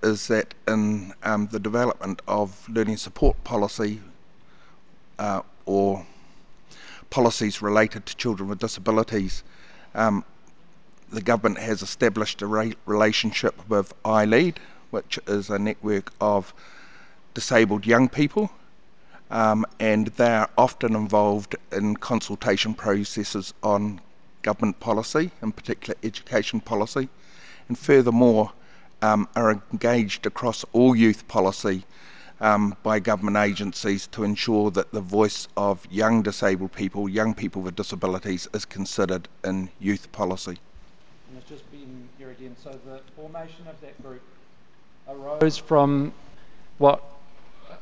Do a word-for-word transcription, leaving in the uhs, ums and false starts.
is that in um, the development of learning support policy uh, or policies related to children with disabilities, um, the government has established a re relationship with iLead, which is a network of disabled young people, um, and they are often involved in consultation processes on government policy, in particular education policy, and furthermore um, are engaged across all youth policy um, by government agencies to ensure that the voice of young disabled people, young people with disabilities, is considered in youth policy. And it's just been here again, so the formation of that group arose from what